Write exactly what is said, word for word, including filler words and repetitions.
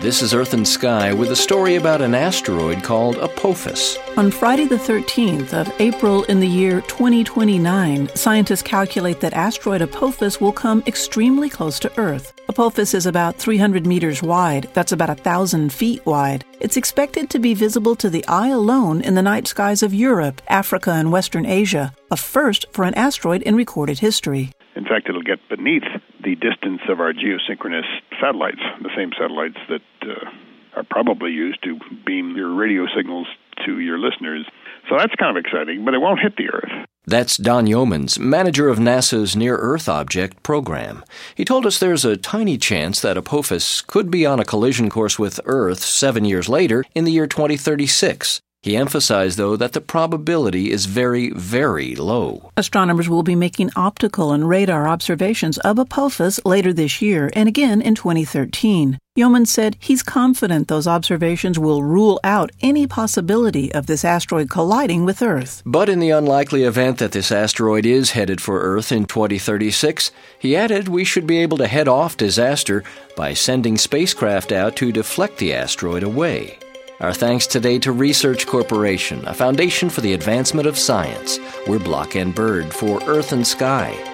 This is Earth and Sky with a story about an asteroid called Apophis. On Friday the thirteenth of April in the year twenty twenty-nine, scientists calculate that asteroid Apophis will come extremely close to Earth. Apophis is about three hundred meters wide. That's about one thousand feet wide. It's expected to be visible to the eye alone in the night skies of Europe, Africa, and Western Asia, a first for an asteroid in recorded history. In fact, it'll get beneath the distance of our geosynchronous satellites, the same satellites that uh, are probably used to beam your radio signals to your listeners. So that's kind of exciting, but it won't hit the Earth. That's Don Yeomans, manager of NASA's Near-Earth Object program. He told us there's a tiny chance that Apophis could be on a collision course with Earth seven years later in the year twenty thirty-six. He emphasized, though, that the probability is very, very low. Astronomers will be making optical and radar observations of Apophis later this year and again in twenty thirteen. Yeomans said he's confident those observations will rule out any possibility of this asteroid colliding with Earth. But in the unlikely event that this asteroid is headed for Earth in twenty thirty-six, he added we should be able to head off disaster by sending spacecraft out to deflect the asteroid away. Our thanks today to Research Corporation, a foundation for the advancement of science. We're Block and Bird for Earth and Sky.